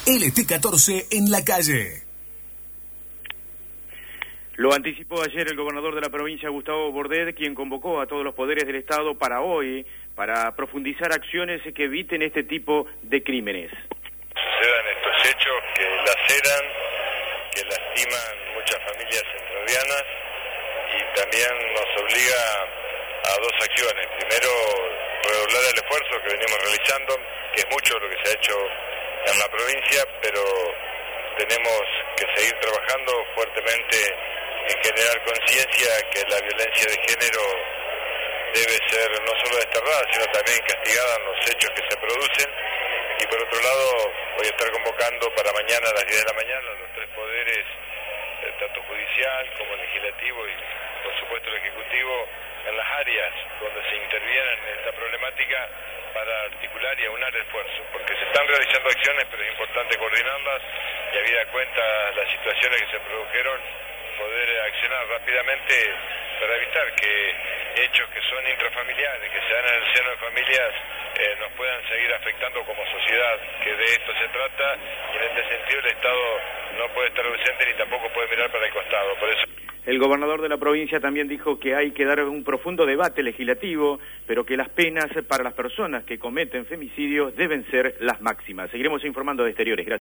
LT14 en la calle. Lo anticipó ayer el gobernador de la provincia, Gustavo Bordet, quien convocó a todos los poderes del Estado para hoy, para profundizar acciones que eviten este tipo de crímenes. Sucedan estos hechos que laceran, que lastiman muchas familias entrerrianas y también nos obliga a dos acciones. Primero, redoblar el esfuerzo que venimos realizando, que es mucho lo que se ha hecho en la provincia, pero tenemos que seguir trabajando fuertemente en generar conciencia que la violencia de género debe ser no solo desterrada, sino también castigada en los hechos que se producen. Y por otro lado, voy a estar convocando para mañana a las 10 de la mañana a los tres poderes, tanto judicial como legislativo y por supuesto el ejecutivo, en las áreas donde se interviene en esta problemática para articular y aunar esfuerzos, porque se están realizando acciones, pero es importante coordinarlas y habida cuenta las situaciones que se produjeron, poder accionar rápidamente para evitar que hechos que son intrafamiliares, que se dan en el seno de familias, nos puedan seguir afectando como sociedad, que de esto se trata, y en este sentido el Estado no puede estar ausente ni tampoco puede mirar para el costado. Por eso el gobernador de la provincia también dijo que hay que dar un profundo debate legislativo, pero que las penas para las personas que cometen femicidios deben ser las máximas. Seguiremos informando de Exteriores. Gracias.